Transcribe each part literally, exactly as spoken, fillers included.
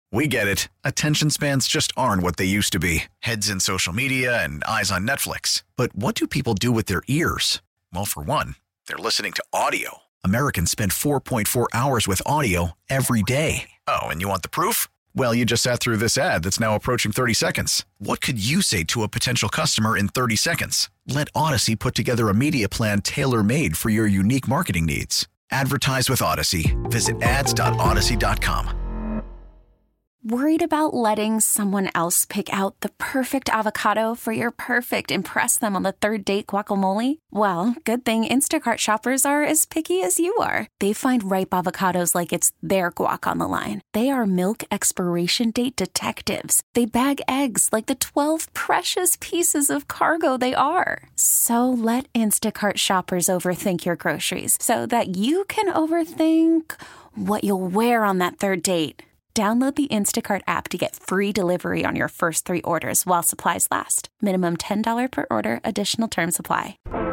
We get it. Attention spans just aren't what they used to be. Heads in social media and eyes on Netflix. But what do people do with their ears? Well, for one, they're listening to audio. Americans spend four point four hours with audio every day. Oh, and you want the proof? Well, you just sat through this ad that's now approaching thirty seconds. What could you say to a potential customer in thirty seconds? Let Odyssey put together a media plan tailor-made for your unique marketing needs. Advertise with Odyssey. Visit ads dot odyssey dot com. Worried about letting someone else pick out the perfect avocado for your perfect impress them on the third date guacamole? Well, good thing Instacart shoppers are as picky as you are. They find ripe avocados like it's their guac on the line. They are milk expiration date detectives. They bag eggs like the twelve precious pieces of cargo they are. So let Instacart shoppers overthink your groceries so that you can overthink what you'll wear on that third date. Download the Instacart app to get free delivery on your first three orders while supplies last. Minimum ten dollars per order. Additional terms apply.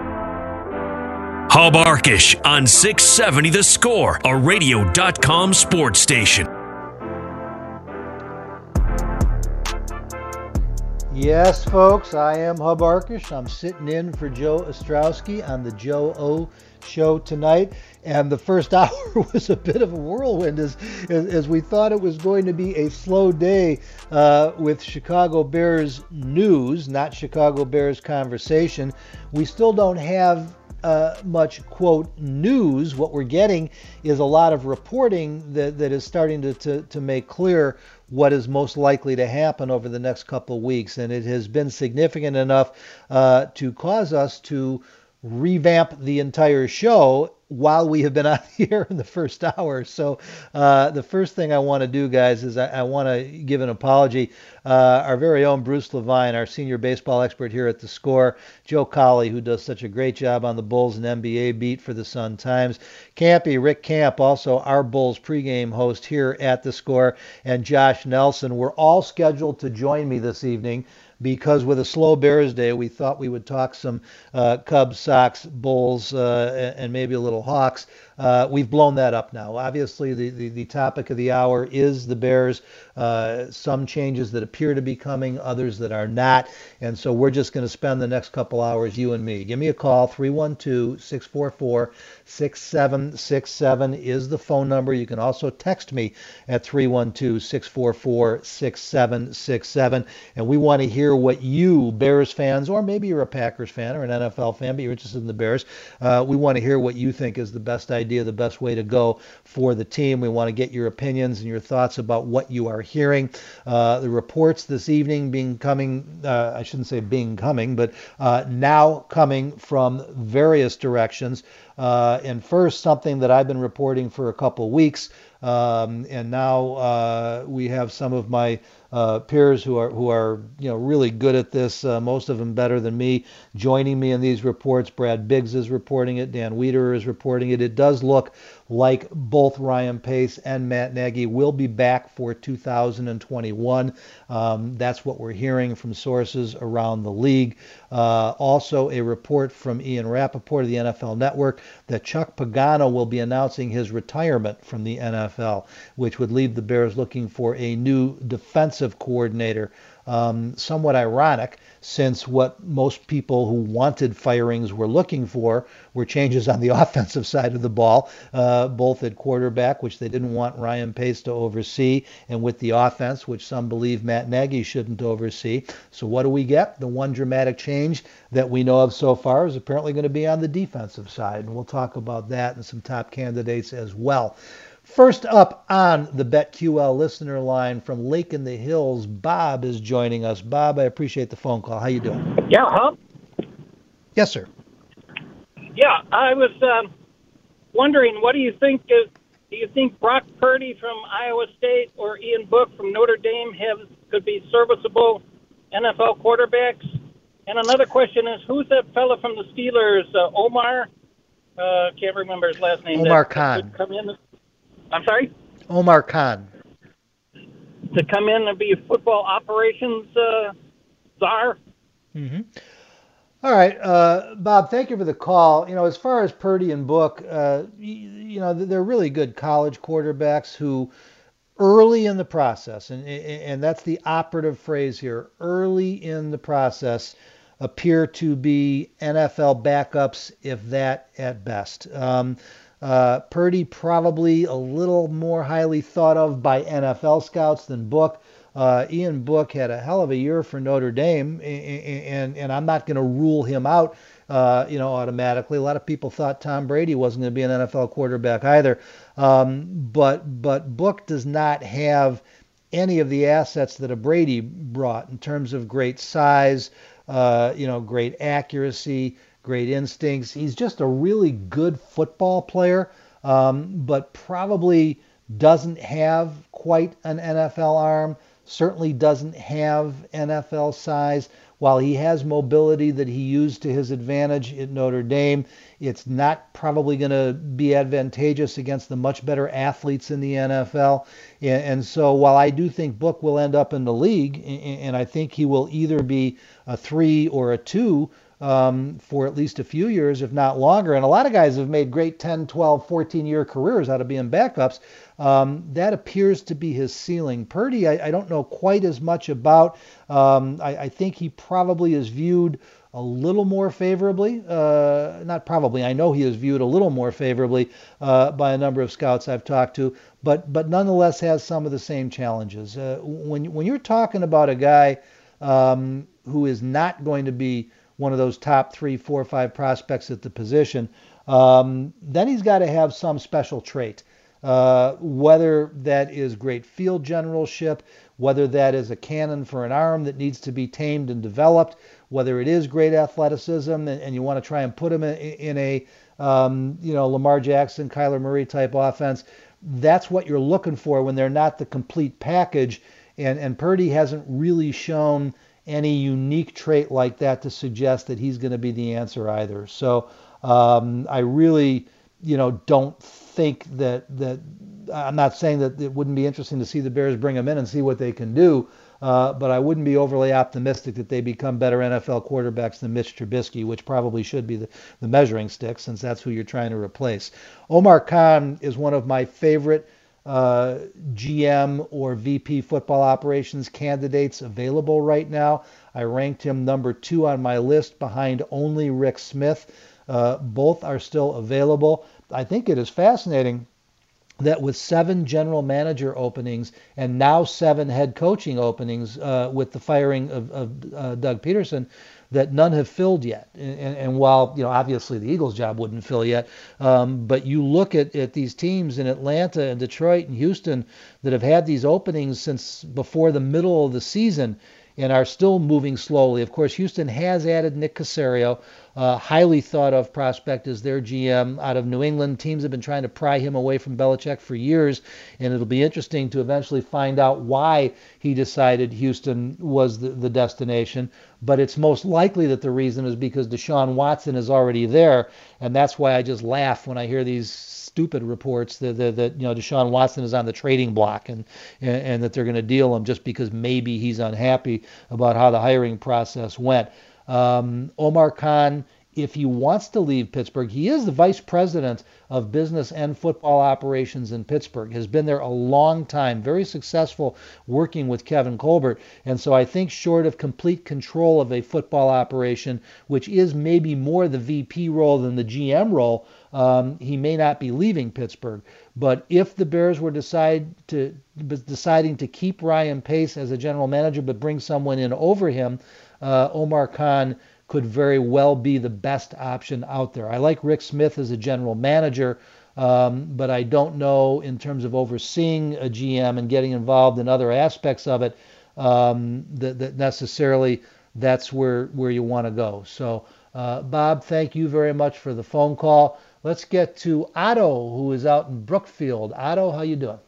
Hub Arkish on six seventy The Score, a radio dot com sports station. Yes, folks, I am Hub Arkish. I'm sitting in for Joe Ostrowski on the Joe O Show tonight. And the first hour was a bit of a whirlwind as, as, as we thought it was going to be a slow day uh, with Chicago Bears news, not Chicago Bears conversation. We still don't have uh, much, quote, news. What we're getting is a lot of reporting that, that is starting to, to, to make clear what is most likely to happen over the next couple of weeks. And it has been significant enough uh, to cause us to revamp the entire show while we have been on the air in the first hour. So uh, the first thing I want to do, guys, is I, I want to give an apology. Uh, our very own Bruce Levine, our senior baseball expert here at The Score, Joe Colley, who does such a great job on the Bulls and N B A beat for the Sun-Times, Campy, Rick Camp, also our Bulls pregame host here at The Score, and Josh Nelson were all scheduled to join me this evening, because with a slow Bears day, we thought we would talk some uh, Cubs, Sox, Bulls, uh, and maybe a little Hawks. Uh, we've blown that up now. Obviously, the, the, the topic of the hour is the Bears. Uh, some changes that appear to be coming, others that are not. And so we're just going to spend the next couple hours, you and me. Give me a call. three one two, six four four, six seven six seven is the phone number. You can also text me at three one two, six four four, six seven six seven. And we want to hear what you, Bears fans, or maybe you're a Packers fan or an N F L fan, but you're interested in the Bears. Uh, we want to hear what you think is the best idea, the best way to go for the team. We want to get your opinions and your thoughts about what you are hearing. Uh, the reports this evening being coming, uh, I shouldn't say being coming, but uh, now coming from various directions. Uh, and first, something that I've been reporting for a couple weeks, um, and now uh, we have some of my uh, peers who are who are you know really good at this. Uh, most of them better than me, joining me in these reports. Brad Biggs is reporting it. Dan Wiederer is reporting it. It does look like both Ryan Pace and Matt Nagy will be back for two thousand twenty-one. Um, that's what we're hearing from sources around the league. Uh, also, a report from Ian Rappaport of the N F L Network that Chuck Pagano will be announcing his retirement from the N F L, which would leave the Bears looking for a new defensive coordinator. Um, somewhat ironic, since what most people who wanted firings were looking for were changes on the offensive side of the ball, uh, both at quarterback, which they didn't want Ryan Pace to oversee, and with the offense, which some believe Matt Nagy shouldn't oversee. So what do we get? The one dramatic change that we know of so far is apparently going to be on the defensive side, and we'll talk about that and some top candidates as well. First up on the BetQL listener line from Lake in the Hills, Bob is joining us. Bob, I appreciate the phone call. How you doing? Yeah, Hub? Yes, sir. Yeah, I was um, wondering, what do you think is, do you think Brock Purdy from Iowa State or Ian Book from Notre Dame have could be serviceable N F L quarterbacks? And another question is, who's that fella from the Steelers, uh, Omar? Uh, can't remember his last name. Omar that, Khan. That come in. I'm sorry? Omar Khan. To come in and be a football operations uh, czar? Mm-hmm. All right, uh, Bob, thank you for the call. You know, as far as Purdy and Book, uh, you, you know, they're really good college quarterbacks who early in the process, and, and that's the operative phrase here, early in the process, appear to be N F L backups, if that at best. Um, uh, Purdy probably a little more highly thought of by N F L scouts than Book. Uh, Ian Book had a hell of a year for Notre Dame, and, and I'm not going to rule him out, uh, you know, automatically. A lot of people thought Tom Brady wasn't going to be an N F L quarterback either. Um, but but Book does not have any of the assets that a Brady brought in terms of great size, uh, you know, great accuracy, great instincts. He's just a really good football player, um, but probably doesn't have quite an N F L arm, certainly doesn't have N F L size. While he has mobility that he used to his advantage at Notre Dame, it's not probably going to be advantageous against the much better athletes in the N F L. And so while I do think Book will end up in the league, and I think he will either be a three or a two um, for at least a few years, if not longer, and a lot of guys have made great ten, twelve, fourteen-year careers out of being backups, Um, that appears to be his ceiling. Purdy, I, I don't know quite as much about. Um, I, I think he probably is viewed a little more favorably. Uh, not probably, I know he is viewed a little more favorably uh, by a number of scouts I've talked to, but but nonetheless has some of the same challenges. Uh, when, when you're talking about a guy um, who is not going to be one of those top three, four, five prospects at the position, um, then he's got to have some special trait. Uh, whether that is great field generalship, whether that is a cannon for an arm that needs to be tamed and developed, whether it is great athleticism and, and you want to try and put him in, in a um, you know Lamar Jackson, Kyler Murray type offense, that's what you're looking for when they're not the complete package. And, and Purdy hasn't really shown any unique trait like that to suggest that he's going to be the answer either. So um, I really, you know, don't think that that I'm not saying that it wouldn't be interesting to see the Bears bring him in and see what they can do, uh, but I wouldn't be overly optimistic that they become better N F L quarterbacks than Mitch Trubisky, which probably should be the, the measuring stick since that's who you're trying to replace. Omar Khan is one of my favorite uh, G M or V P football operations candidates available right now. I ranked him number two on my list behind only Rick Smith. Uh, both are still available. I think it is fascinating that with seven general manager openings and now seven head coaching openings uh, with the firing of, of uh, Doug Peterson, that none have filled yet. And, and while, you know, obviously the Eagles' job wouldn't fill yet, um, but you look at, at these teams in Atlanta and Detroit and Houston that have had these openings since before the middle of the season and are still moving slowly. Of course, Houston has added Nick Caserio, uh, highly thought of prospect as their G M out of New England. Teams have been trying to pry him away from Belichick for years, and it'll be interesting to eventually find out why he decided Houston was the, the destination. But it's most likely that the reason is because Deshaun Watson is already there, and that's why I just laugh when I hear these stupid reports that, that, that you know Deshaun Watson is on the trading block and and, and that they're going to deal him just because maybe he's unhappy about how the hiring process went. Um, Omar Khan, if he wants to leave Pittsburgh, he is the vice president of business and football operations in Pittsburgh, has been there a long time, very successful working with Kevin Colbert. And so I think short of complete control of a football operation, which is maybe more the V P role than the G M role, um, he may not be leaving Pittsburgh. But if the Bears were decide to deciding to keep Ryan Pace as a general manager but bring someone in over him, uh, Omar Khan could very well be the best option out there. I like Rick Smith as a general manager, um, but I don't know in terms of overseeing a G M and getting involved in other aspects of it um, that, that necessarily that's where, where you want to go. So, uh, Bob, thank you very much for the phone call. Let's get to Otto, who is out in Brookfield. Otto, how you doing?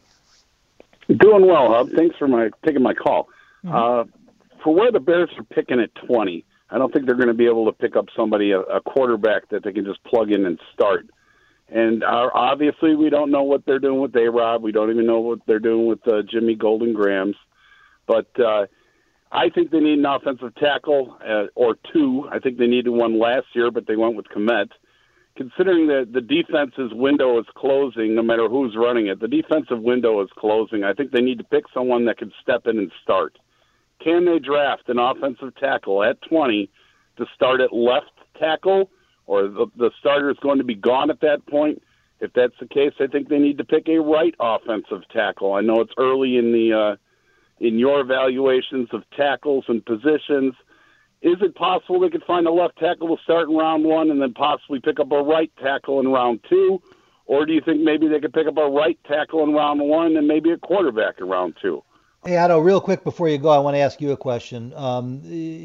Doing well, Hub. Thanks for my taking my call. Mm-hmm. Uh, for where the Bears are picking at twenty, I don't think they're going to be able to pick up somebody, a, a quarterback that they can just plug in and start. And uh, obviously, we don't know what they're doing with A-Rod. We don't even know what they're doing with uh, Jimmy Golden Grahams. But uh, I think they need an offensive tackle uh, or two. I think they needed one last year, but they went with Kmet. considering that the defense's window is closing, no matter who's running it, the defensive window is closing. I think they need to pick someone that can step in and start. Can they draft an offensive tackle at twenty to start at left tackle, or the, the starter is going to be gone at that point? If that's the case, I think they need to pick a right offensive tackle. I know it's early in the uh, in your evaluations of tackles and positions. Is it possible they could find a left tackle to start in round one and then possibly pick up a right tackle in round two? Or do you think maybe they could pick up a right tackle in round one and maybe a quarterback in round two? Hey, Otto, real quick before you go, I want to ask you a question. Um,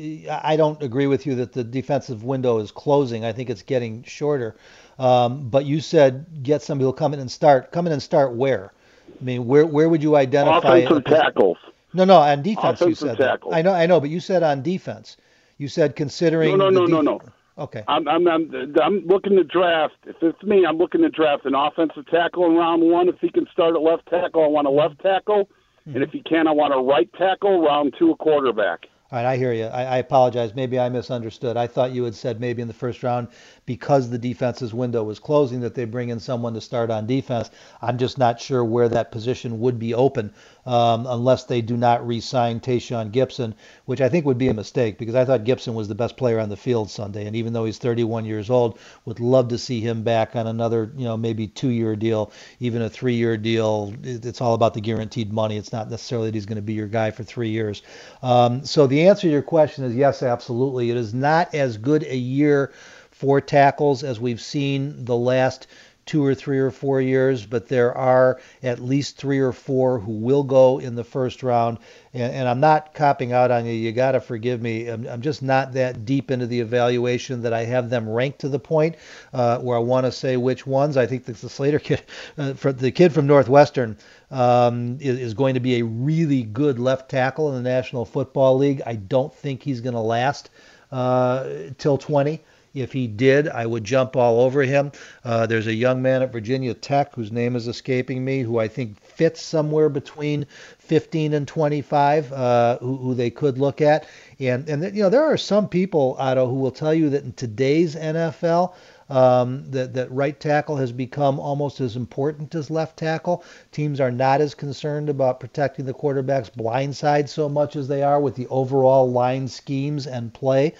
I don't agree with you that the defensive window is closing. I think it's getting shorter. Um, but you said get somebody who'll come in and start. Come in and start where? I mean, where where would you identify? Offensive tackles. No, no, on defense Offensive you said tackle. that. I know, I know, but you said on defense. You said considering. No, no, no, the no, def- no. Okay. I'm, I'm, I'm, I'm looking to draft. If it's me, I'm looking to draft an offensive tackle in round one. If he can start at left tackle, I want a left tackle. Mm-hmm. And if he can, I want a right tackle. Round two, a quarterback. All right, I hear you. I, I apologize. Maybe I misunderstood. I thought you had said maybe in the first round, because the defense's window was closing, that they bring in someone to start on defense. I'm just not sure where that position would be open um, unless they do not re-sign Tayshaun Gibson, which I think would be a mistake because I thought Gibson was the best player on the field Sunday. And even though he's thirty-one years old, would love to see him back on another, you know, maybe two-year deal, even a three-year deal. It's all about the guaranteed money. It's not necessarily that he's going to be your guy for three years. Um, so the answer to your question is yes, absolutely. It is not as good a year for tackles as we've seen the last two or three or four years, but there are at least three or four who will go in the first round. And, and I'm not copping out on you. You got to forgive me. I'm, I'm just not that deep into the evaluation that I have them ranked to the point uh, where I want to say which ones. I think the Slater kid, uh, for the kid from Northwestern, um, is, is going to be a really good left tackle in the National Football League. I don't think he's going to last uh, till twenty. If he did, I would jump all over him. Uh, there's a young man at Virginia Tech whose name is escaping me, who I think fits somewhere between fifteen and twenty-five, uh, who, who they could look at. And, and you know, there are some people, Otto, who will tell you that in today's N F L, um, that, that right tackle has become almost as important as left tackle. Teams are not as concerned about protecting the quarterback's blind side so much as they are with the overall line schemes and play.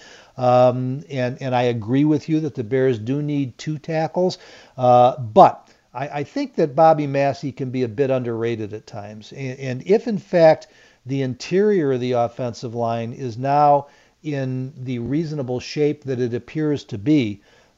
Um, and, and I agree with you that the Bears do need two tackles. Uh, but I, I think that Bobby Massey can be a bit underrated at times. And, and if, in fact, the interior of the offensive line is now in the reasonable shape that it appears to be,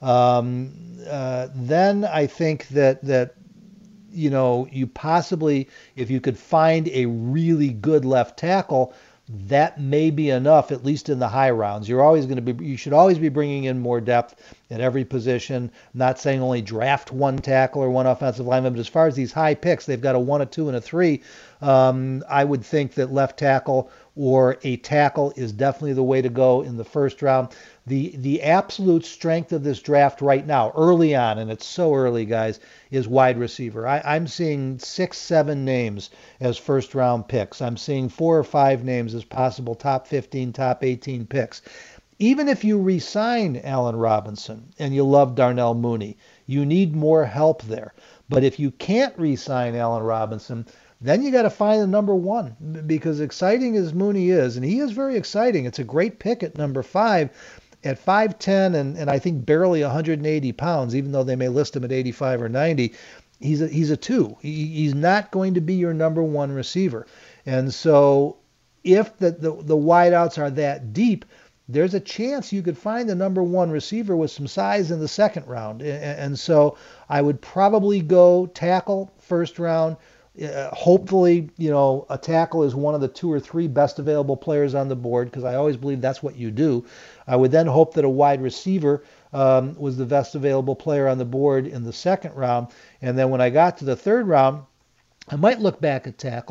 um, uh, then I think that that you know you possibly, if you could find a really good left tackle, that may be enough, at least in the high rounds. You're always going to be, you should always be bringing in more depth at every position. I'm not saying only draft one tackle or one offensive lineman, but as far as these high picks, they've got a one, a two, and a three. Um, I would think that left tackle or a tackle is definitely the way to go in the first round. The the absolute strength of this draft right now, early on, and it's so early, guys, is wide receiver. I, I'm seeing six, seven names as first round picks. I'm seeing four or five names as possible top fifteen, top eighteen picks. Even if you re-sign Allen Robinson and you love Darnell Mooney, you need more help there. But if you can't re-sign Allen Robinson, then you got to find the number one, because exciting as Mooney is, and he is very exciting. It's a great pick at number five. At five ten and, and I think barely one hundred eighty pounds, even though they may list him at eighty-five or ninety, he's a, he's a two. He, he's not going to be your number one receiver. And so if the, the, the wideouts are that deep, there's a chance you could find the number one receiver with some size in the second round. And, and so I would probably go tackle first round. Uh, hopefully, you know, a tackle is one of the two or three best available players on the board, because I always believe that's what you do. I would then hope that a wide receiver um, was the best available player on the board in the second round. And then when I got to the third round, I might look back at tackle.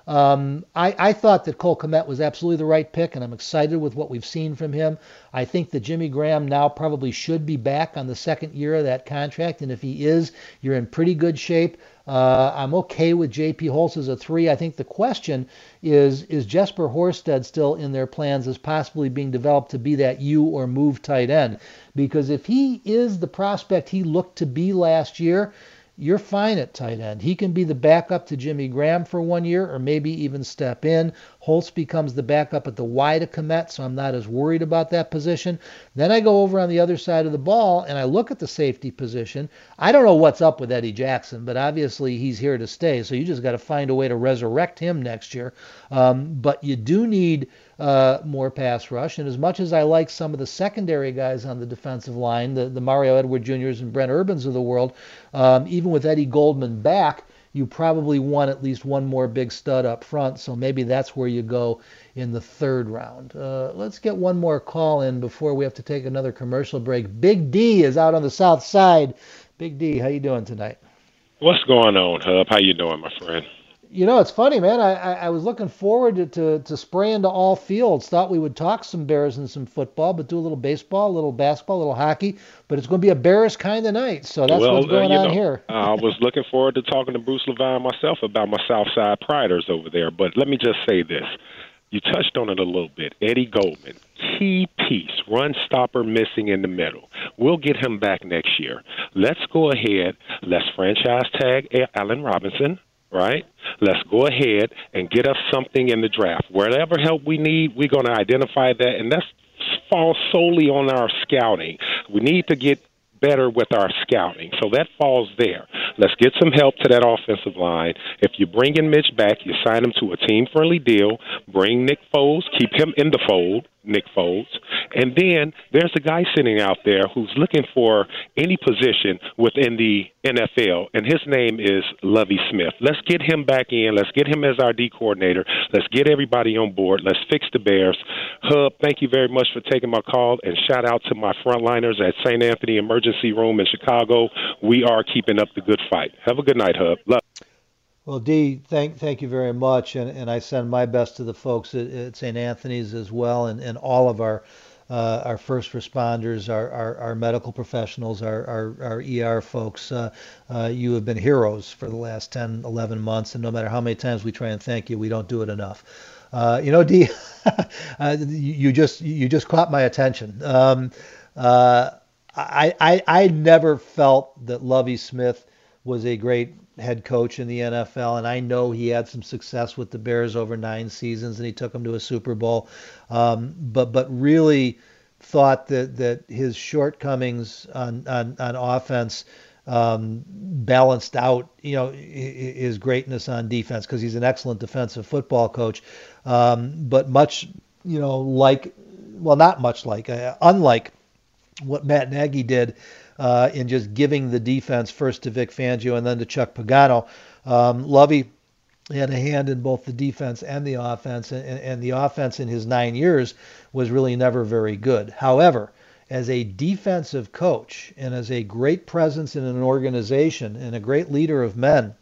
Um, I, I thought that Cole Kmet was absolutely the right pick, and I'm excited with what we've seen from him. I think that Jimmy Graham now probably should be back on the second year of that contract, and if he is, you're in pretty good shape. Uh, I'm okay with J P. Holtz as a three. I think the question is, is Jesper Horsted still in their plans as possibly being developed to be that U or move tight end? Because if he is the prospect he looked to be last year, you're fine at tight end. He can be the backup to Jimmy Graham for one year or maybe even step in. Holtz becomes the backup at the Y to Kmet, so I'm not as worried about that position. Then I go over on the other side of the ball and I look at the safety position. I don't know what's up with Eddie Jackson, but obviously he's here to stay, so you just got to find a way to resurrect him next year. Um, but you do need uh, more pass rush, and as much as I like some of the secondary guys on the defensive line, the, the Mario Edward Juniors and Brent Urbans of the world, um, even with Eddie Goldman back, you probably want at least one more big stud up front, so maybe that's where you go in the third round. Uh, let's get one more call in before we have to take another commercial break. Big D is out on the south side. Big D, how you doing tonight? What's going on, Hub? How you doing, my friend? You know, it's funny, man. I, I, I was looking forward to, to, to spraying to all fields. Thought we would talk some Bears and some football, but do a little baseball, a little basketball, a little hockey. But it's going to be a Bears kind of night, so that's well, what's going uh, you on know, here. I was looking forward to talking to Bruce Levine myself about my Southside Priders over there. But let me just say this. You touched on it a little bit. Eddie Goldman, key piece, run stopper missing in the middle. We'll get him back next year. Let's go ahead. Let's franchise tag Allen Robinson, right? Let's go ahead and get us something in the draft. Whatever help we need, we're going to identify that, and that's falls solely on our scouting. We need to get better with our scouting. So that falls there. Let's get some help to that offensive line. If you bring in Mitch back, you sign him to a team-friendly deal, bring Nick Foles, keep him in the fold, Nick Foles, and then there's a guy sitting out there who's looking for any position within the N F L, and his name is Lovie Smith. Let's get him back in. Let's get him as our D coordinator. Let's get everybody on board. Let's fix the Bears. Hub, thank you very much for taking my call, and shout out to my frontliners at Saint Anthony Emergency Room in Chicago. We are keeping up the good fight. Have a good night, Hub. Love. Well, Dee, thank thank you very much, and, and I send my best to the folks at, at Saint Anthony's as well, and, and all of our uh, our first responders, our, our, our medical professionals, our, our, our E R folks. Uh, uh, you have been heroes for the last ten, eleven months, and no matter how many times we try and thank you, we don't do it enough. Uh, you know, Dee, uh, you just you just caught my attention. Um, uh, I, I I never felt that Lovie Smith was a great head coach in the N F L, and I know he had some success with the Bears over nine seasons, and he took them to a Super Bowl. Um, but but really thought that that his shortcomings on on, on offense um, balanced out, you know, his greatness on defense, because he's an excellent defensive football coach. Um, but much, you know, like, well, not much like, uh, unlike what Matt Nagy did. Uh, in just giving the defense first to Vic Fangio and then to Chuck Pagano. Um, Lovie had a hand in both the defense and the offense, and, and the offense in his nine years was really never very good. However, as a defensive coach and as a great presence in an organization and a great leader of men,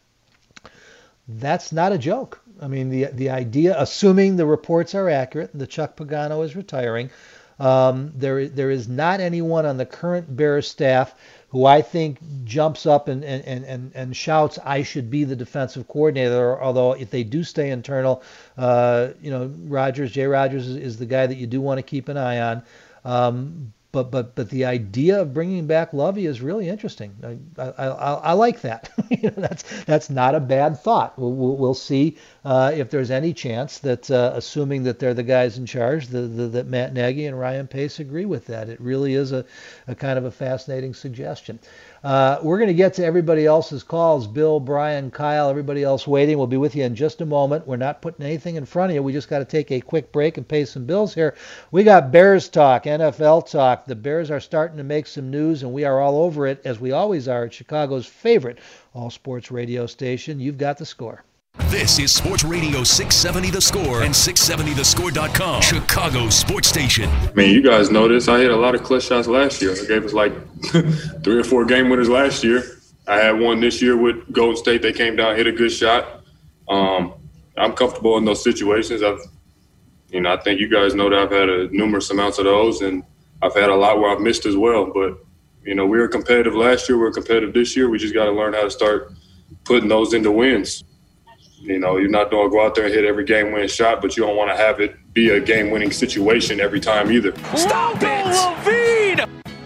that's not a joke. I mean, the the idea, assuming the reports are accurate and that Chuck Pagano is retiring, Um, there, there is not anyone on the current Bears staff who I think jumps up and, and, and, and shouts, I should be the defensive coordinator. Although if they do stay internal, uh, you know, Rodgers, Jay Rodgers is, is the guy that you do want to keep an eye on. Um, but but but the idea of bringing back Lovie is really interesting. I I, I, I like that. You know, that's that's not a bad thought. We'll we'll, we'll see uh, if there's any chance that, uh, assuming that they're the guys in charge, the, the, that Matt Nagy and Ryan Pace agree with that. It really is a, a kind of a fascinating suggestion. Uh, we're going to get to everybody else's calls. Bill, Brian, Kyle, everybody else waiting. We'll be with you in just a moment. We're not putting anything in front of you. We just got to take a quick break and pay some bills here. We got Bears talk, N F L talk. The Bears are starting to make some news, and we are all over it, as we always are, at Chicago's favorite all-sports radio station. You've got the score. This is Sports Radio six seventy The Score and six seventy the score dot com, Chicago's sports station. I mean, you guys know this. I hit a lot of clutch shots last year. I gave us like three or four game winners last year. I had one this year with Golden State. They came down, hit a good shot. Um, I I'm comfortable in those situations. I've, you know, I think you guys know that I've had a numerous amounts of those, and I've had a lot where I've missed as well. But, you know, we were competitive last year. We're competitive this year. We just got to learn how to start putting those into wins. You know, you're not going to go out there and hit every game-winning shot, but you don't want to have it be a game-winning situation every time either. Stop it! LaVine!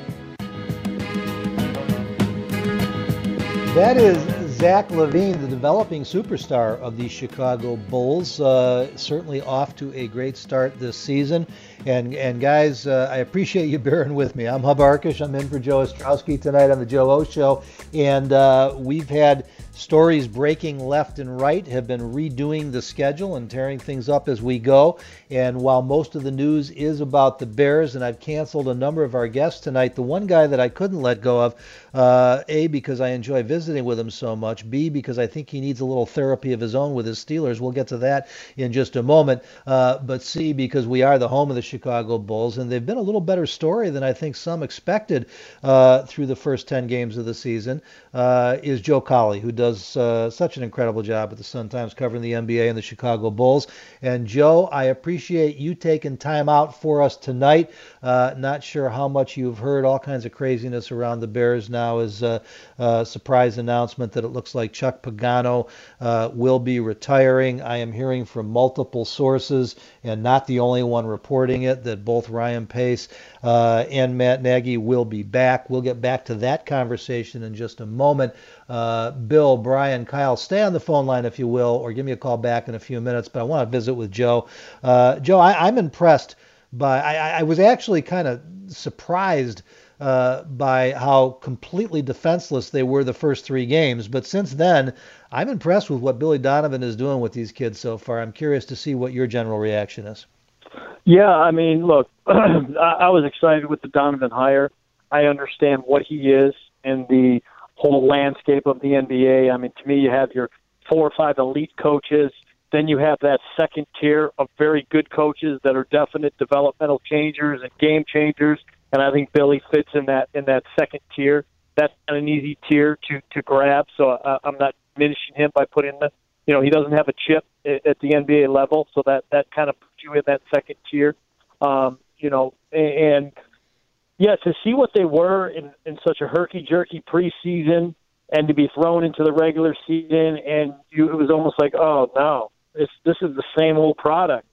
That is Zach LaVine, the developing superstar of the Chicago Bulls, uh, certainly off to a great start this season. And and guys, uh, I appreciate you bearing with me. I'm Hub Arkush. I'm in for Joe Ostrowski tonight on the Joe O Show. And uh, we've had stories breaking left and right, have been redoing the schedule and tearing things up as we go. And while most of the news is about the Bears, and I've canceled a number of our guests tonight, the one guy that I couldn't let go of, uh, A, because I enjoy visiting with him so much, B, because I think he needs a little therapy of his own with his Steelers. We'll get to that in just a moment. Uh, but C, because we are the home of the Chicago Bulls, and they've been a little better story than I think some expected uh, through the first ten games of the season, uh, is Joe Cowley, who does does uh, such an incredible job at the Sun-Times covering the N B A and the Chicago Bulls. And Joe, I appreciate you taking time out for us tonight. Uh, not sure how much you've heard, all kinds of craziness around the Bears now as a, a surprise announcement that it looks like Chuck Pagano uh, will be retiring. I am hearing from multiple sources, and not the only one reporting it, that both Ryan Pace uh, and Matt Nagy will be back. We'll get back to that conversation in just a moment. Uh, Bill, Brian, Kyle, stay on the phone line if you will, or give me a call back in a few minutes, but I want to visit with Joe. Uh, Joe, I, I'm impressed by, I, I was actually kind of surprised uh, by how completely defenseless they were the first three games, but since then, I'm impressed with what Billy Donovan is doing with these kids so far. I'm curious to see what your general reaction is. Yeah, I mean, look, I, I was excited with the Donovan hire. I understand what he is and the whole landscape of the N B A. I mean, to me, you have your four or five elite coaches. Then you have that second tier of very good coaches that are definite developmental changers and game changers. And I think Billy fits in that in that second tier. That's not an easy tier to to grab. So uh, I'm not diminishing him by putting the, you know, he doesn't have a chip at, at the N B A level. So that that kind of puts you in that second tier. Um, you know, and. Yeah, to see what they were in, in such a herky-jerky preseason and to be thrown into the regular season, and you, it was almost like, oh, no, it's, this is the same old product.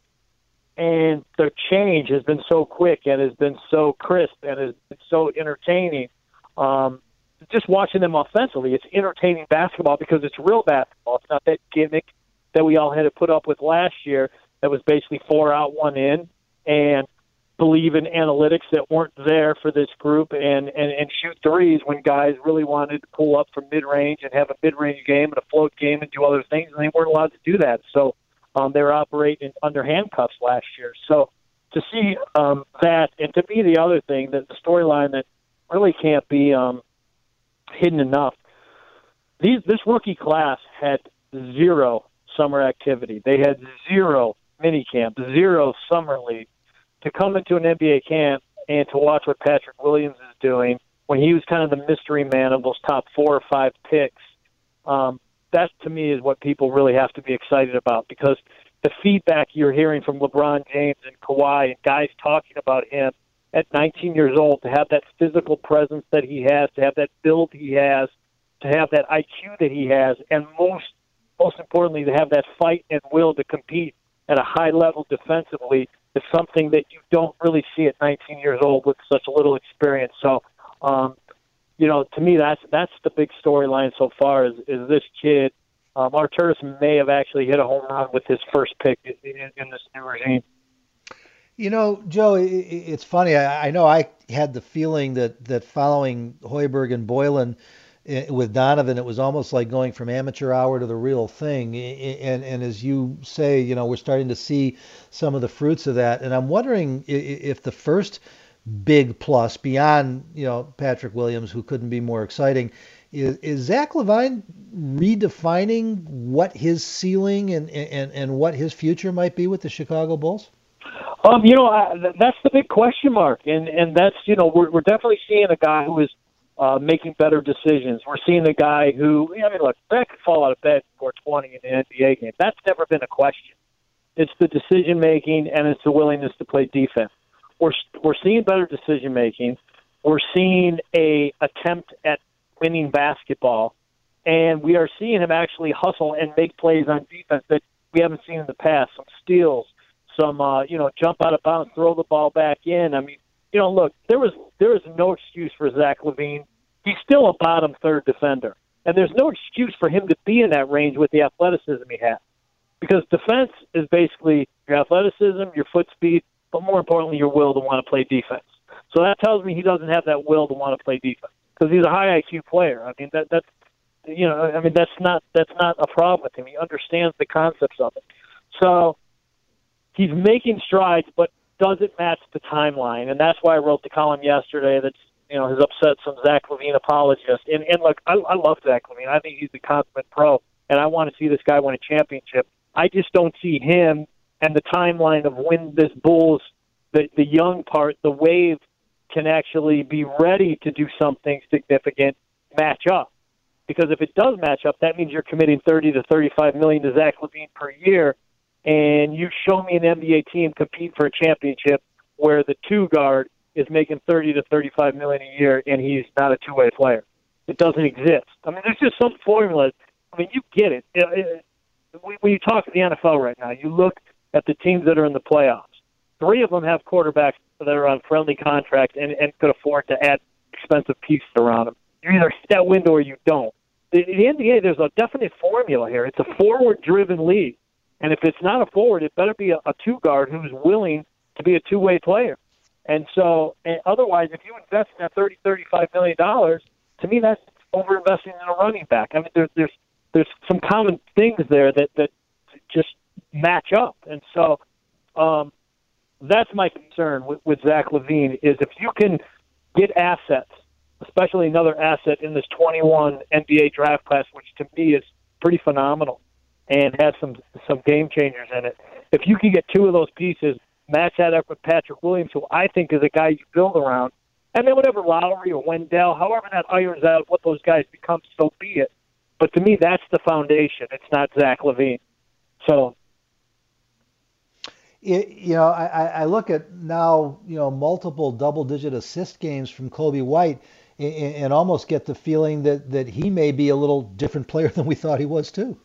And the change has been so quick and has been so crisp and has been so entertaining. Um, just watching them offensively, it's entertaining basketball because it's real basketball. It's not that gimmick that we all had to put up with last year that was basically four out, one in, and believe in analytics that weren't there for this group and, and, and shoot threes when guys really wanted to pull up from mid-range and have a mid-range game and a float game and do other things, and they weren't allowed to do that. So um, they were operating under handcuffs last year. So to see um, that, and to be the other thing, that the storyline that really can't be um, hidden enough, these, this rookie class had zero summer activity. They had zero minicamp, zero summer league. To come into an N B A camp and to watch what Patrick Williams is doing when he was kind of the mystery man of those top four or five picks, um, that to me is what people really have to be excited about, because the feedback you're hearing from LeBron James and Kawhi and guys talking about him at nineteen years old, to have that physical presence that he has, to have that build he has, to have that I Q that he has, and most most importantly, to have that fight and will to compete at a high level defensively, is something that you don't really see at nineteen years old with such a little experience. So, um, you know, to me, that's that's the big storyline so far is, is this kid. Um, Arturas may have actually hit a home run with his first pick in, in, in this new regime. You know, Joe, it's funny. I, I know I had the feeling that, that following Hoiberg and Boylan with Donovan, it was almost like going from amateur hour to the real thing. And and as you say, you know, we're starting to see some of the fruits of that. And I'm wondering if the first big plus beyond, you know, Patrick Williams, who couldn't be more exciting, is, is Zach LaVine redefining what his ceiling and, and, and what his future might be with the Chicago Bulls? Um, you know, I, that's the big question mark. And, and that's, you know, we're, we're definitely seeing a guy who is uh, making better decisions. We're seeing a guy who, I mean, look, Zach could fall out of bed for twenty in an N B A game. That's never been a question. It's the decision making and it's the willingness to play defense. We're we're seeing better decision making. We're seeing a attempt at winning basketball, and we are seeing him actually hustle and make plays on defense that we haven't seen in the past. Some steals, some uh, you know, jump out of bounds, throw the ball back in. I mean, you know, look, there was there is no excuse for Zach LaVine. He's still a bottom third defender, and there's no excuse for him to be in that range with the athleticism he has, because defense is basically your athleticism, your foot speed, but more importantly, your will to want to play defense. So that tells me he doesn't have that will to want to play defense, because he's a high I Q player. I mean, that that's you know, I mean that's not that's not a problem with him. He understands the concepts of it. So he's making strides, but doesn't match the timeline, and that's why I wrote the column yesterday that, you know, has upset some Zach LaVine apologists. And, and look, I, I love Zach LaVine. I think he's a consummate pro, and I want to see this guy win a championship. I just don't see him and the timeline of when this Bulls, the the young part, the wave, can actually be ready to do something significant, match up. Because if it does match up, that means you're committing thirty to thirty-five million to Zach LaVine per year, and you show me an N B A team compete for a championship where the two guard is making thirty to thirty-five million a year and he's not a two-way player. It doesn't exist. I mean, there's just some formulas. I mean, you get it. It, it when you talk to the N F L right now, you look at the teams that are in the playoffs. Three of them have quarterbacks that are on friendly contracts and, and could afford to add expensive pieces around them. You either hit that window or you don't. In the N B A, there's a definite formula here. It's a forward-driven league. And if it's not a forward, it better be a, a two-guard who's willing to be a two-way player. And so, and otherwise, if you invest in that thirty, thirty-five million dollars, to me, that's over-investing in a running back. I mean, there's there's there's some common things there that, that just match up. And so um, that's my concern with, with Zach LaVine, is if you can get assets, especially another asset in this twenty-one N B A draft class, which to me is pretty phenomenal and has some some game changers in it. If you can get two of those pieces, match that up with Patrick Williams, who I think is a guy you build around, and then whatever Lowry or Wendell, however that irons out what those guys become, so be it. But to me, that's the foundation. It's not Zach LaVine. So, it, you know, I, I look at now, you know, multiple double-digit assist games from Kobe White, and, and almost get the feeling that, that he may be a little different player than we thought he was too.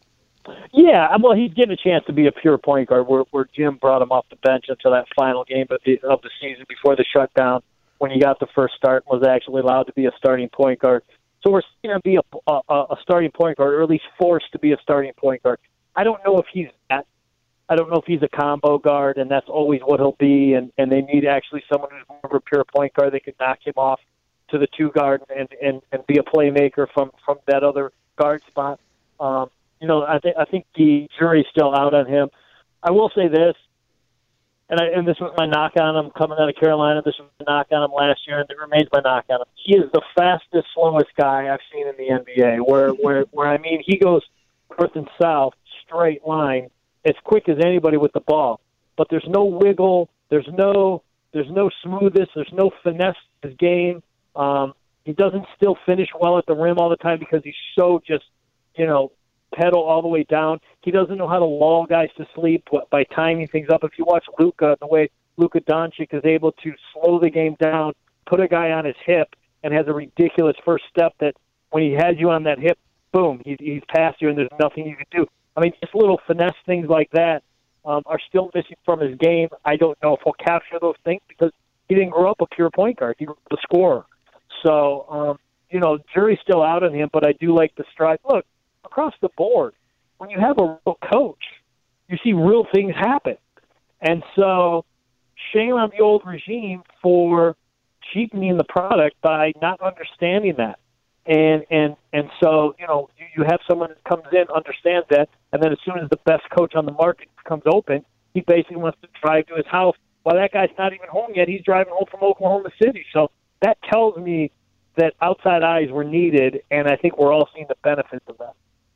Yeah, well, he's getting a chance to be a pure point guard, where, where Jim brought him off the bench until that final game of the, of the season before the shutdown, when he got the first start and was actually allowed to be a starting point guard. So we're seeing him be a, a, a starting point guard, or at least forced to be a starting point guard. I don't know if he's that. I don't know if he's a combo guard, and that's always what he'll be, and, and they need actually someone who's more of a pure point guard. They could knock him off to the two guard and, and, and be a playmaker from, from that other guard spot. Um, you know, I, th- I think the jury's still out on him. I will say this, and, I, and this was my knock on him coming out of Carolina. This was my knock on him last year, and it remains my knock on him. He is the fastest, slowest guy I've seen in the N B A, where, where, where I mean, he goes north and south, straight line, as quick as anybody with the ball. But there's no wiggle. There's no there's no smoothness. There's no finesse to his game. Um, he doesn't still finish well at the rim all the time because he's so just, you know, pedal all the way down. He doesn't know how to lull guys to sleep by timing things up. If you watch Luka, the way Luka Doncic is able to slow the game down, put a guy on his hip, and has a ridiculous first step that when he has you on that hip, boom, he's, he's past you and there's nothing you can do. I mean, just little finesse things like that um, are still missing from his game. I don't know if he'll capture those things because he didn't grow up a pure point guard. He grew up a scorer. So, um, you know, jury's still out on him, but I do like the stride. Look, across the board, when you have a real coach, you see real things happen. And so shame on the old regime for cheapening the product by not understanding that. And and and so, you know, you, you have someone that comes in, understands that, and then as soon as the best coach on the market comes open, he basically wants to drive to his house. While that guy's not even home yet, he's driving home from Oklahoma City. So that tells me that outside eyes were needed, and I think we're all seeing the benefits of that.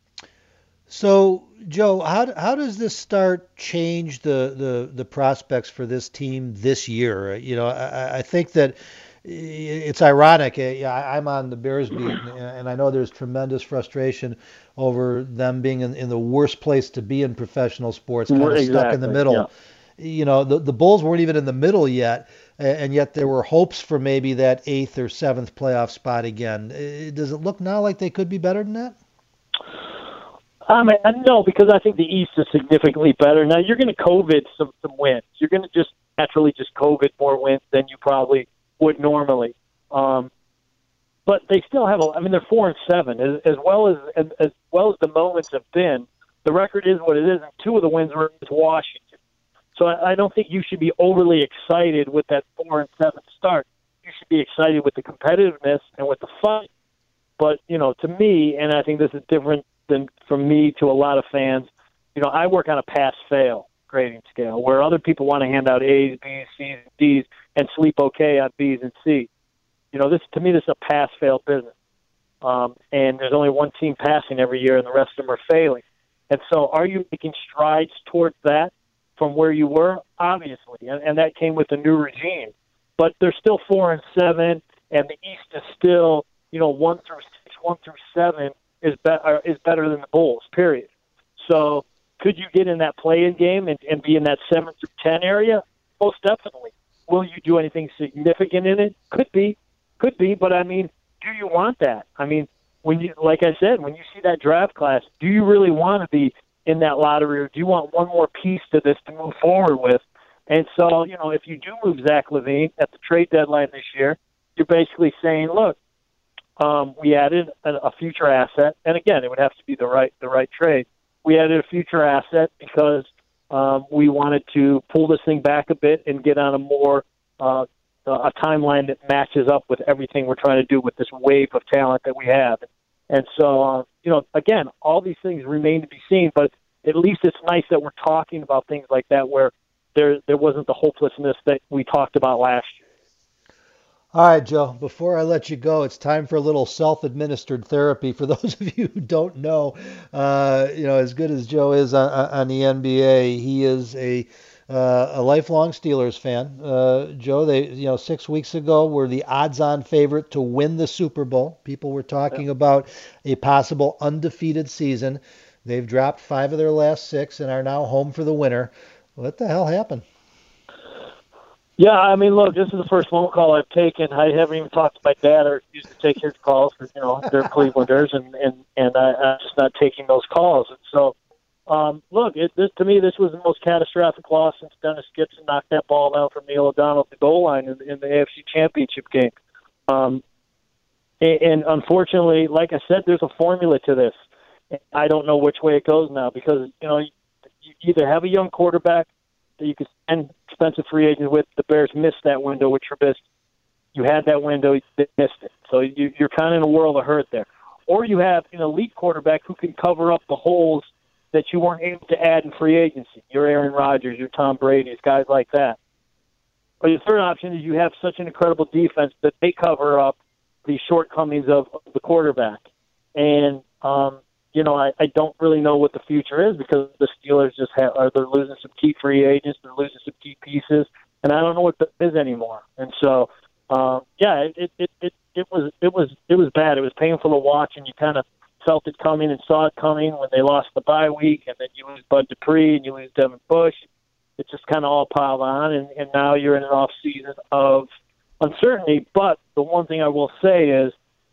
So, Joe, how how does this start change the, the, the prospects for this team this year? You know, I, I think that it's ironic. I'm on the Bears beat, and I know there's tremendous frustration over them being in, in the worst place to be in professional sports, kind of exactly. stuck in the middle. Yeah. You know, the, the Bulls weren't even in the middle yet, and yet there were hopes for maybe that eighth or seventh playoff spot again. Does it look now like they could be better than that? I mean, no, because I think the East is significantly better. Now, you're going to COVID some, some wins. You're going to just naturally just COVID more wins than you probably would normally. Um, but they still have a, I mean, they're four and seven. As, as well as, as as well as the moments have been, the record is what it is, and two of the wins were against Washington. So I, I don't think you should be overly excited with that four and seven start. You should be excited with the competitiveness and with the fight. But, you know, to me, and I think this is different than from me to a lot of fans, you know, I work on a pass-fail grading scale where other people want to hand out A's, B's, C's, D's and sleep okay on B's and C's. You know, this to me, this is a pass-fail business. Um, and there's only one team passing every year, and the rest of them are failing. And so are you making strides towards that from where you were? Obviously. And, and that came with the new regime. But they're still four and seven, and the East is still, you know, one through six, one through seven is, be- is better than the Bulls, period. So could you get in that play-in game and, and be in that seven through ten area? Most definitely. Will you do anything significant in it? Could be. Could be. But, I mean, do you want that? I mean, when you, like I said, when you see that draft class, do you really want to be in that lottery, or do you want one more piece to this to move forward with? And so, you know, if you do move Zach LaVine at the trade deadline this year, you're basically saying, look, um, we added a, a future asset, and again, it would have to be the right the right trade. We added a future asset because um, we wanted to pull this thing back a bit and get on a more uh, a timeline that matches up with everything we're trying to do with this wave of talent that we have. And so, uh, you know, again, all these things remain to be seen, but at least it's nice that we're talking about things like that where there there wasn't the hopelessness that we talked about last year. All right, Joe, before I let you go, it's time for a little self-administered therapy. For those of you who don't know, uh, you know, as good as Joe is on, on the N B A, he is a uh, a lifelong Steelers fan. Uh, Joe, they, you know, six weeks ago were the odds-on favorite to win the Super Bowl. People were talking yeah. about a possible undefeated season. They've dropped five of their last six and are now home for the winter. What the hell happened? Yeah, I mean, look, this is the first phone call I've taken. I haven't even talked to my dad or used to take his calls because, you know, they're Clevelanders, and, and, and I, I'm just not taking those calls. And so, um, look, it, this, to me, this was the most catastrophic loss since Dennis Gibson knocked that ball down from Neil O'Donnell at the goal line in, in the A F C Championship game. Um, and, and unfortunately, like I said, there's a formula to this. I don't know which way it goes now because, you know, you, you either have a young quarterback that you could spend expensive free agents with. The Bears missed that window with Trubisky. You had that window, you missed it. So you, you're kind of in a world of hurt there. Or you have an elite quarterback who can cover up the holes that you weren't able to add in free agency. Your Aaron Rodgers, your Tom Brady's, guys like that. Or the third option is you have such an incredible defense that they cover up the shortcomings of, of the quarterback. And, um, you know, I, I don't really know what the future is because the Steelers just have, are they're losing some key free agents, they're losing some key pieces, and I don't know what that is anymore. And so, um, yeah, it, it it it was it was it was bad. It was painful to watch, and you kind of felt it coming and saw it coming when they lost the bye week, and then you lose Bud Dupree and you lose Devin Bush. It just kind of all piled on, and, and now you're in an off season of uncertainty. But the one thing I will say is,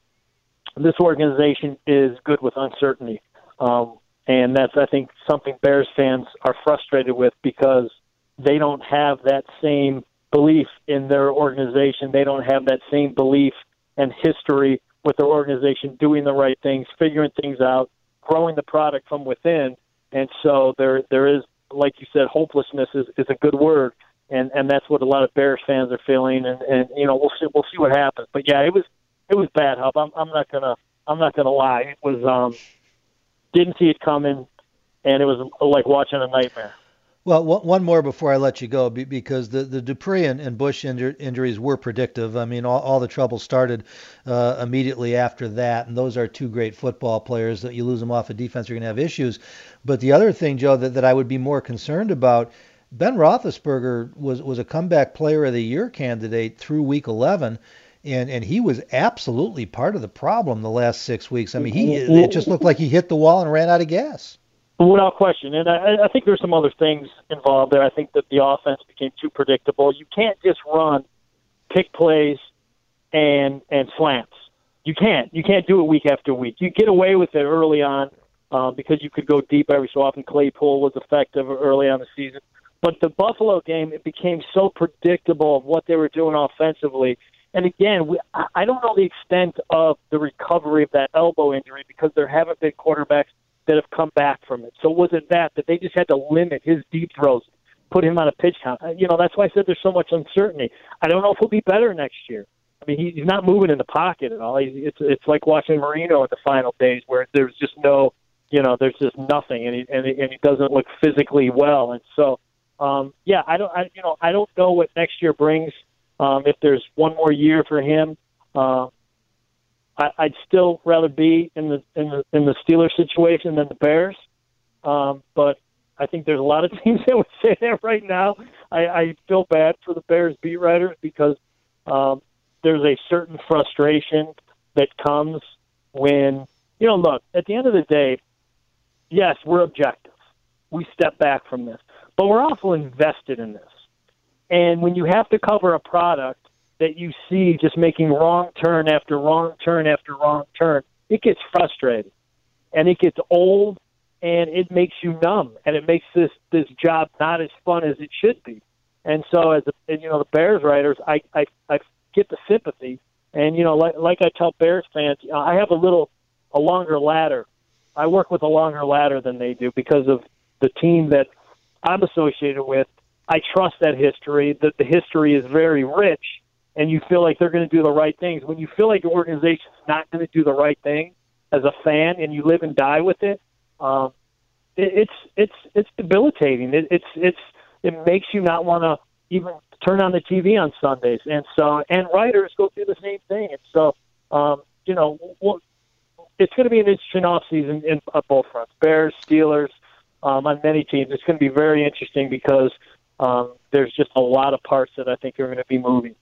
this organization is good with uncertainty. Um, and that's, I think, something Bears fans are frustrated with because they don't have that same belief in their organization. They don't have that same belief and history with their organization doing the right things, figuring things out, growing the product from within. And so there there is, like you said, hopelessness is, is a good word. And, and that's what a lot of Bears fans are feeling. And, and you know, we'll see, we'll see what happens. But, yeah, it was – It was bad, Hub. I'm, I'm not gonna. I'm not gonna lie. It was. Um, didn't see it coming, and it was like watching a nightmare. Well, one more before I let you go, because the, the Dupree and, and Bush injur- injuries were predictive. I mean, all, all the trouble started uh, immediately after that, and those are two great football players. That you lose them off of defense, you're going to have issues. But the other thing, Joe, that, that I would be more concerned about, Ben Roethlisberger was, was a comeback player of the year candidate through week eleven, and, and he was absolutely part of the problem the last six weeks. I mean, he it just looked like he hit the wall and ran out of gas. Without question. And I, I think there's some other things involved there. I think that the offense became too predictable. You can't just run pick plays and and slants. You can't. You can't do it week after week. You get away with it early on uh, because you could go deep every so often. Claypool was effective early on the season. But the Buffalo game, it became so predictable of what they were doing offensively. And again, we, I don't know the extent of the recovery of that elbow injury because there haven't been quarterbacks that have come back from it. So was it that, that they just had to limit his deep throws, put him on a pitch count? You know, that's why I said there's so much uncertainty. I don't know if he'll be better next year. I mean, he's not moving in the pocket at all. He's, it's it's like watching Marino at the final days where there's just no, you know, there's just nothing, and he and he, and he doesn't look physically well. And so, um, yeah, I don't, I, you know, I don't know what next year brings. Um, if there's one more year for him, uh, I, I'd still rather be in the in the in the Steelers situation than the Bears. Um, but I think there's a lot of teams that would say that right now. I, I feel bad for the Bears beat writers because um, there's a certain frustration that comes when, you know, look, at the end of the day, yes, we're objective. We step back from this. But we're also invested in this. And when you have to cover a product that you see just making wrong turn after wrong turn after wrong turn, it gets frustrating. And it gets old, and it makes you numb. And it makes this, this job not as fun as it should be. And so, as a, and, you know, the Bears writers, I, I, I get the sympathy. And, you know, like, like I tell Bears fans, I have a little, a longer ladder. I work with a longer ladder than they do because of the team that I'm associated with. I trust that history, that the history is very rich, and you feel like they're going to do the right things. When you feel like your organization is not going to do the right thing as a fan, and you live and die with it, um, it it's it's it's debilitating. It, it's it's it makes you not want to even turn on the T V on Sundays. And so, and writers go through the same thing. And so, um, you know, well, it's going to be an interesting offseason in on both fronts. Bears, Steelers, um, on many teams. It's going to be very interesting because Um, there's just a lot of parts that I think are going to be moving.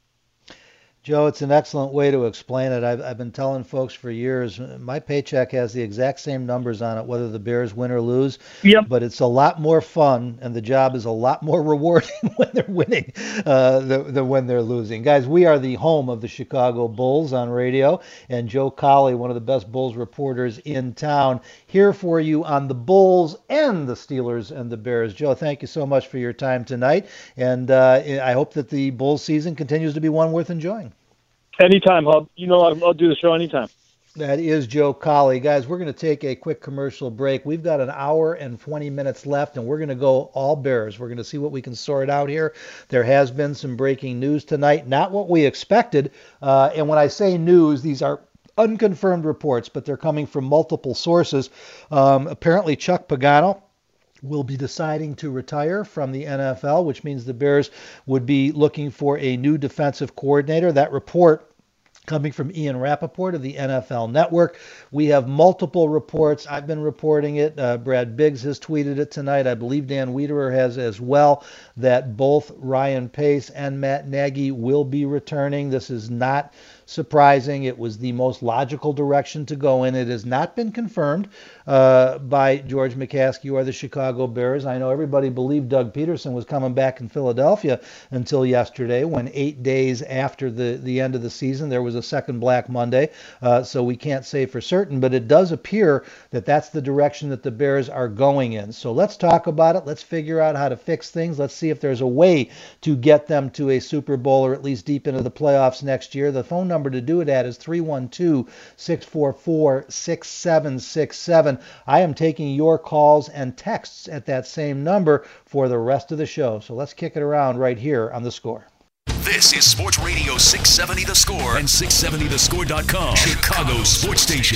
Joe, it's an excellent way to explain it. I've, I've been telling folks for years, my paycheck has the exact same numbers on it, whether the Bears win or lose. Yep. But it's a lot more fun, and the job is a lot more rewarding when they're winning uh, than, than when they're losing. Guys, we are the home of the Chicago Bulls on radio, and Joe Colley, one of the best Bulls reporters in town, here for you on the Bulls and the Steelers and the Bears. Joe, thank you so much for your time tonight, and uh, I hope that the Bulls season continues to be one worth enjoying. Anytime, Hub. You know I'll, I'll do the show anytime. That is Joe Colley. Guys, we're going to take a quick commercial break. We've got an hour and twenty minutes left, and we're going to go all Bears. We're going to see what we can sort out here. There has been some breaking news tonight, not what we expected. Uh, and when I say news, these are unconfirmed reports, but they're coming from multiple sources. Um, apparently, Chuck Pagano will be deciding to retire from the N F L, which means the Bears would be looking for a new defensive coordinator. That report coming from Ian Rappaport of the N F L Network. We have multiple reports. I've been reporting it. Uh, Brad Biggs has tweeted it tonight. I believe Dan Wiederer has as well, that both Ryan Pace and Matt Nagy will be returning. This is not surprising. It was the most logical direction to go in. It has not been confirmed uh, by George McCaskey or the Chicago Bears. I know everybody believed Doug Peterson was coming back in Philadelphia until yesterday, when eight days after the, the end of the season, there was a second Black Monday. Uh, so we can't say for certain, but it does appear that that's the direction that the Bears are going in. So let's talk about it. Let's figure out how to fix things. Let's see if there's a way to get them to a Super Bowl or at least deep into the playoffs next year. The phone number to do it at is three one two, six four four, six seven six seven. I am taking your calls and texts at that same number for the rest of the show. So let's kick it around right here on The Score. This is Sports Radio six seventy The Score and six seventy the score dot com, Chicago's sports station.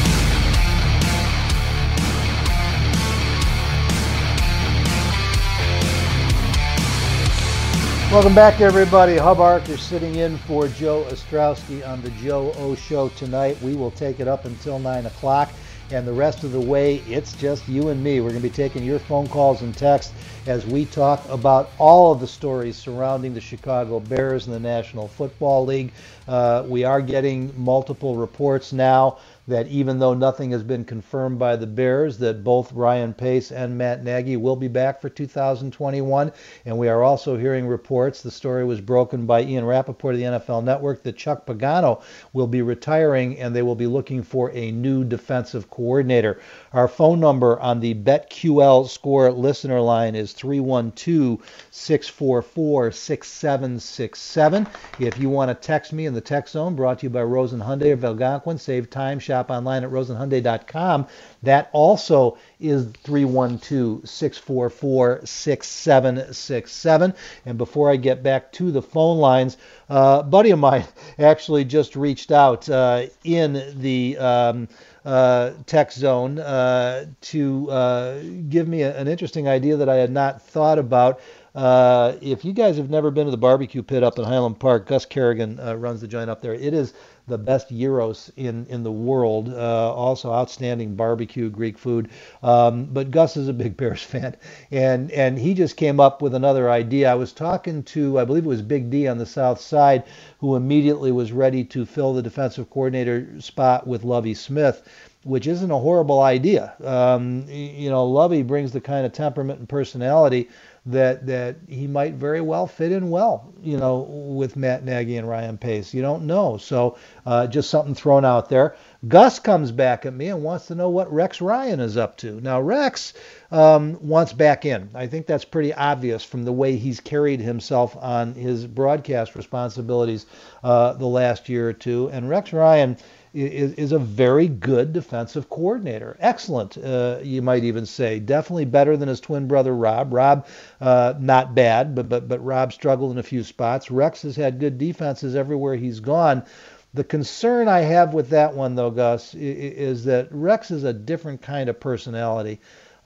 Welcome back, everybody. Hub Ark is sitting in for Joe Ostrowski on the Joe O Show tonight. We will take it up until nine o'clock, and the rest of the way, it's just you and me. We're going to be taking your phone calls and texts as we talk about all of the stories surrounding the Chicago Bears and the National Football League. Uh, we are getting multiple reports now that even though nothing has been confirmed by the Bears, that both Ryan Pace and Matt Nagy will be back for two thousand twenty-one. And we are also hearing reports, the story was broken by Ian Rappaport of the N F L Network, that Chuck Pagano will be retiring and they will be looking for a new defensive coordinator. Our phone number on the BetQL Score listener line is three one two, six four four, six seven six seven. If you want to text me in the text zone, brought to you by Rosen Hyundai of Algonquin, save time, shop online at rosen hyundai dot com. That also is three one two, six four four, six seven six seven. And before I get back to the phone lines, uh, a buddy of mine actually just reached out uh, in the um, uh, text zone uh, to uh, give me a, an interesting idea that I had not thought about. Uh, if you guys have never been to the barbecue pit up in Highland Park, Gus Kerrigan uh, runs the joint up there. It is the best gyros in, in the world. Uh, also outstanding barbecue, Greek food. Um, but Gus is a big Bears fan, and and he just came up with another idea. I was talking to, I believe it was Big D on the South Side, who immediately was ready to fill the defensive coordinator spot with Lovie Smith, which isn't a horrible idea. Um, you know, Lovie brings the kind of temperament and personality that that he might very well fit in well, you know, with Matt Nagy and Ryan Pace. You don't know. So uh, just something thrown out there. Gus comes back at me and wants to know what Rex Ryan is up to. Now, Rex um, wants back in. I think that's pretty obvious from the way he's carried himself on his broadcast responsibilities uh, the last year or two. And Rex Ryan is, is a very good defensive coordinator. Excellent, uh, you might even say. Definitely better than his twin brother, Rob. Rob, uh, not bad, but, but, but Rob struggled in a few spots. Rex has had good defenses everywhere he's gone. The concern I have with that one, though, Gus, is that Rex is a different kind of personality,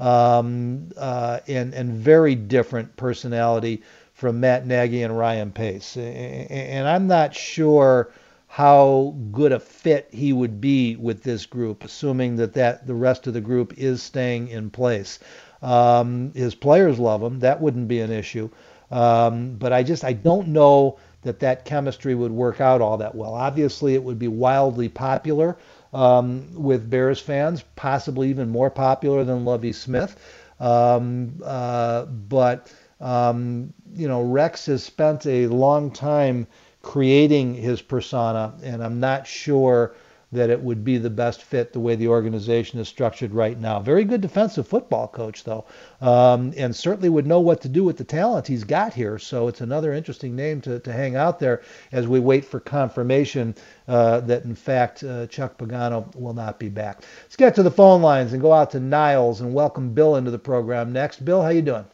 um, uh, and, and very different personality from Matt Nagy and Ryan Pace. And I'm not sure how good a fit he would be with this group, assuming that, that the rest of the group is staying in place. Um, his players love him. That wouldn't be an issue. Um, but I just, I don't know that that chemistry would work out all that well. Obviously, it would be wildly popular um, with Bears fans, possibly even more popular than Lovie Smith. Um, uh, but, um, you know, Rex has spent a long time creating his persona, and I'm not sure that it would be the best fit the way the organization is structured right now. Very good defensive football coach, though, um, and certainly would know what to do with the talent he's got here. So it's another interesting name to, to hang out there as we wait for confirmation uh, that, in fact, uh, Chuck Pagano will not be back. Let's get to the phone lines and go out to Niles and welcome Bill into the program next. Bill, how you doing?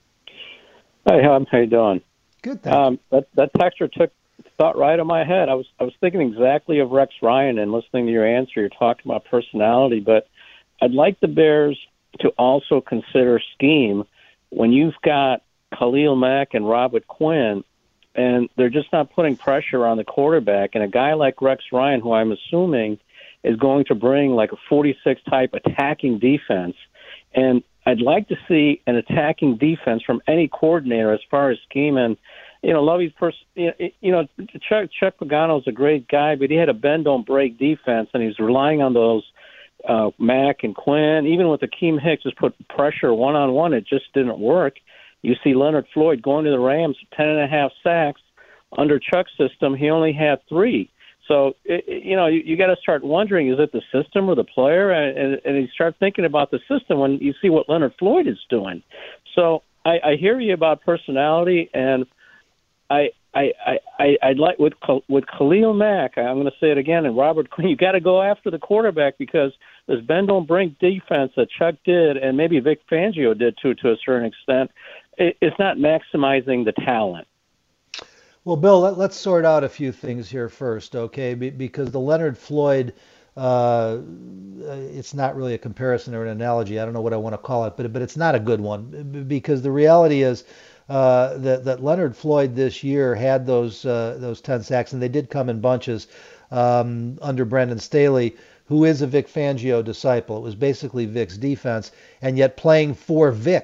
Hey, Hub, how you doing? Good, thanks. Um, that, that texture took thought right on my head. I was I was thinking exactly of Rex Ryan and listening to your answer. You're talking about personality, but I'd like the Bears to also consider scheme when you've got Khalil Mack and Robert Quinn, and they're just not putting pressure on the quarterback. And a guy like Rex Ryan, who I'm assuming is going to bring like a forty-six type attacking defense, and I'd like to see an attacking defense from any coordinator as far as scheme. And you know, Lovey's person, you know, Chuck, Chuck Pagano's a great guy, but he had a bend don't break defense, and he's relying on those uh, Mack and Quinn. Even with Akeem Hicks, just put pressure one on one, it just didn't work. You see Leonard Floyd going to the Rams, ten and a half sacks. Under Chuck's system, he only had three. So, it, you know, you, you got to start wondering, is it the system or the player? And, and, and you start thinking about the system when you see what Leonard Floyd is doing. So I, I hear you about personality, and I, I, I, I'd like with with Khalil Mack, I'm going to say it again, and Robert Quinn, you got to go after the quarterback because this bend don't break defense that Chuck did, and maybe Vic Fangio did too, to a certain extent, it, it's not maximizing the talent. Well, Bill, let, let's sort out a few things here first, okay? Be, because the Leonard Floyd, uh, it's not really a comparison or an analogy. I don't know what I want to call it, but but it's not a good one because the reality is. Uh, that, that Leonard Floyd this year had those uh, those ten sacks, and they did come in bunches um, under Brendan Staley, who is a Vic Fangio disciple. It was basically Vic's defense, and yet playing for Vic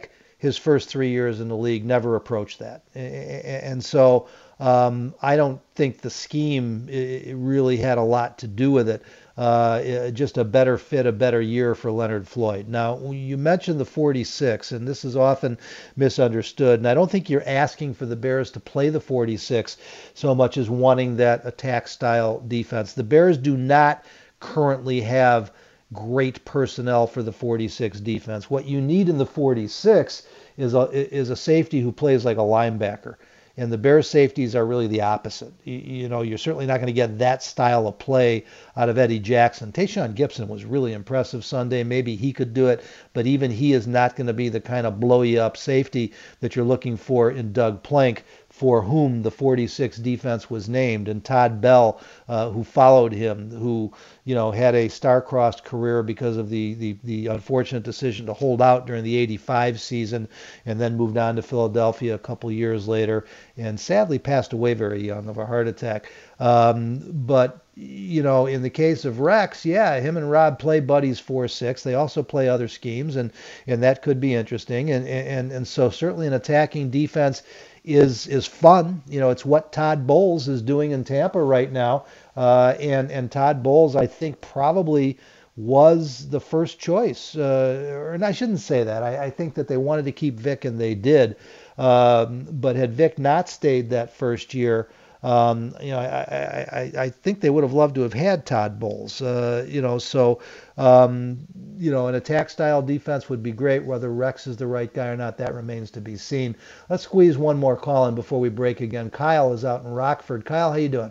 his first three years in the league never approached that. And so um, I don't think the scheme it really had a lot to do with it. Uh, just a better fit, a better year for Leonard Floyd. Now, you mentioned the forty-six, and this is often misunderstood, and I don't think you're asking for the Bears to play the forty-six so much as wanting that attack-style defense. The Bears do not currently have great personnel for the forty-six defense. What you need in the forty-six is a, is a safety who plays like a linebacker. And the Bears safeties are really the opposite. You, you know, you're certainly not going to get that style of play out of Eddie Jackson. Tayshaun Gibson was really impressive Sunday. Maybe he could do it, but even he is not going to be the kind of blow-you-up safety that you're looking for in Doug Plank, for whom the forty-six defense was named, and Todd Bell, uh, who followed him, who you know had a star-crossed career because of the, the the unfortunate decision to hold out during the eighty-five season, and then moved on to Philadelphia a couple years later, and sadly passed away very young of a heart attack. Um, but you know, in the case of Rex, yeah, him and Rob play buddies four six. They also play other schemes, and and that could be interesting. And and and so certainly an attacking defense is is fun. You know, it's what Todd Bowles is doing in Tampa right now. Uh, and, and Todd Bowles, I think, probably was the first choice. Uh, and I shouldn't say that. I, I think that they wanted to keep Vic, and they did. Um, but had Vic not stayed that first year, Um, you know, I, I, I think they would have loved to have had Todd Bowles. Uh, you know, so um, you know, an attack style defense would be great. Whether Rex is the right guy or not, that remains to be seen. Let's squeeze one more call in before we break again. Kyle is out in Rockford. Kyle, how you doing?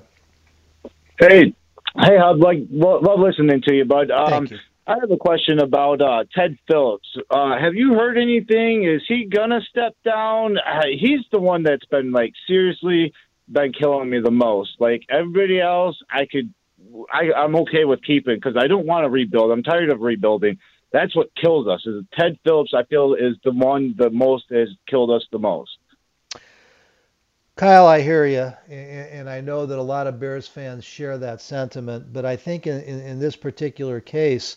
Hey, hey, I'd like love listening to you, bud. Um, Thank you. I have a question about uh, Ted Phillips. Uh, have you heard anything? Is he gonna step down? Uh, he's the one that's been like seriously been killing me the most. Like everybody else, I could, I, I'm okay with keeping because I don't want to rebuild. I'm tired of rebuilding. That's what kills us. Is Ted Phillips? I feel is the one the most has killed us the most. Kyle, I hear you, and I know that a lot of Bears fans share that sentiment. But I think in, in, in this particular case,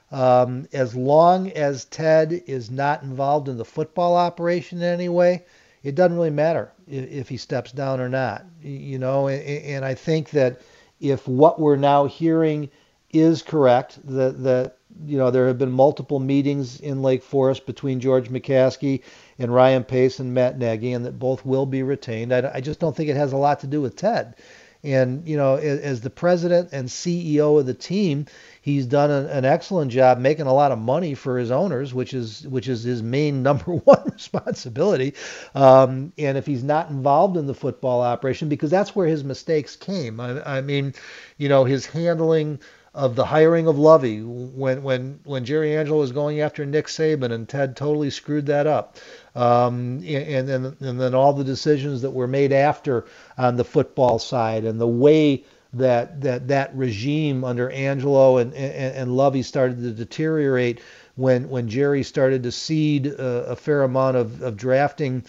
um, as long as Ted is not involved in the football operation in any way, it doesn't really matter if, if he steps down or not. You know, and, and I think that if what we're now hearing is correct, that that you know there have been multiple meetings in Lake Forest between George McCaskey and Ryan Pace and Matt Nagy, and that both will be retained. I, I just don't think it has a lot to do with Ted. And, you know, as, as the president and C E O of the team, he's done an, an excellent job making a lot of money for his owners, which is which is his main number one responsibility. Um, and if he's not involved in the football operation, because that's where his mistakes came. I, I mean, you know, his handling of the hiring of Lovey when when when Jerry Angelo was going after Nick Saban, and Ted totally screwed that up. Um, and then and then all the decisions that were made after on the football side, and the way that that that regime under Angelo and and, and Lovey started to deteriorate when when Jerry started to cede a, a fair amount of, of drafting.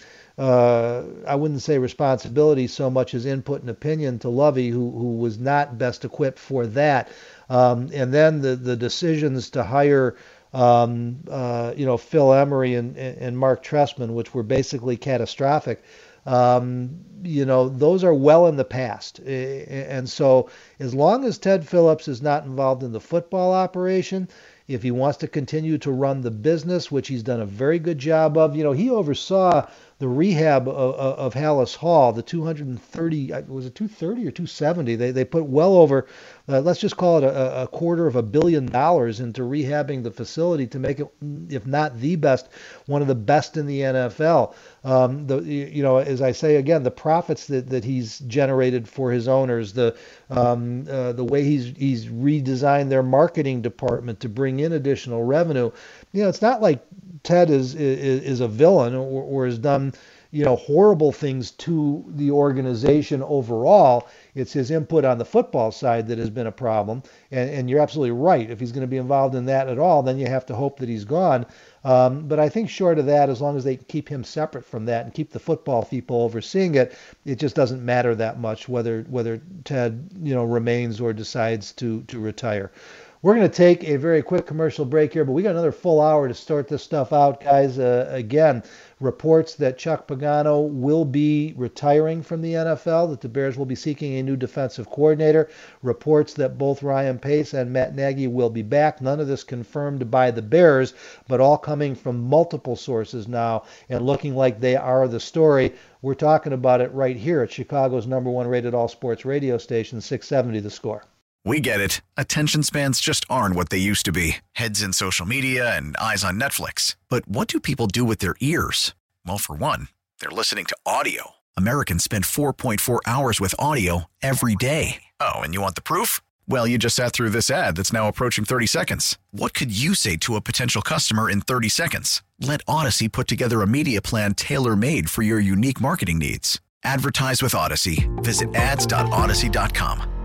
Uh, I wouldn't say responsibility so much as input and opinion to Lovey, who who was not best equipped for that. Um, and then the the decisions to hire um, uh, you know Phil Emery and, and Mark Trestman, which were basically catastrophic. Um, you know, those are well in the past. And so as long as Ted Phillips is not involved in the football operation, if he wants to continue to run the business, which he's done a very good job of, you know, he oversaw the rehab of, of, of Hallis Hall, the two hundred thirty, was it two thirty or two seventy? They they put well over, uh, let's just call it a, a quarter of a billion dollars into rehabbing the facility to make it, if not the best, one of the best in the N F L. Um, the you know, as I say again, the profits that, that he's generated for his owners, the um, uh, the way he's he's redesigned their marketing department to bring in additional revenue. You know, it's not like Ted is is, is a villain or, or has done, you know, horrible things to the organization overall. It's his input on the football side that has been a problem. And, and you're absolutely right. If he's going to be involved in that at all, then you have to hope that he's gone. Um, but I think short of that, as long as they keep him separate from that and keep the football people overseeing it, it just doesn't matter that much whether whether Ted, you know, remains or decides to to retire. We're going to take a very quick commercial break here, but we got another full hour to sort this stuff out, guys. Uh, again, reports that Chuck Pagano will be retiring from the N F L, that the Bears will be seeking a new defensive coordinator. Reports that both Ryan Pace and Matt Nagy will be back. None of this confirmed by the Bears, but all coming from multiple sources now and looking like they are the story. We're talking about it right here at Chicago's number one rated all sports radio station, six seventy The Score. We get it. Attention spans just aren't what they used to be. Heads in social media and eyes on Netflix. But what do people do with their ears? Well, for one, they're listening to audio. Americans spend four point four hours with audio every day. Oh, and you want the proof? Well, you just sat through this ad that's now approaching thirty seconds. What could you say to a potential customer in thirty seconds? Let Odyssey put together a media plan tailor-made for your unique marketing needs. Advertise with Odyssey. Visit ads dot odyssey dot com.